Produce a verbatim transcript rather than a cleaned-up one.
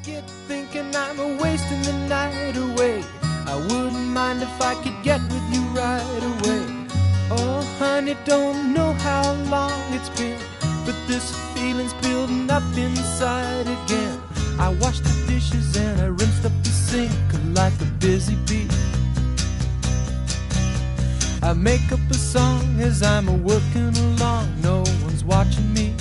get thinking I'm wasting the night away. I wouldn't mind if I could get with you right away. Oh, honey, don't know how long it's been, but this feeling's building up inside again. I washed the dishes and I rinsed up the sink like a busy bee. I make up a song as I'm a working along. No one's watching me.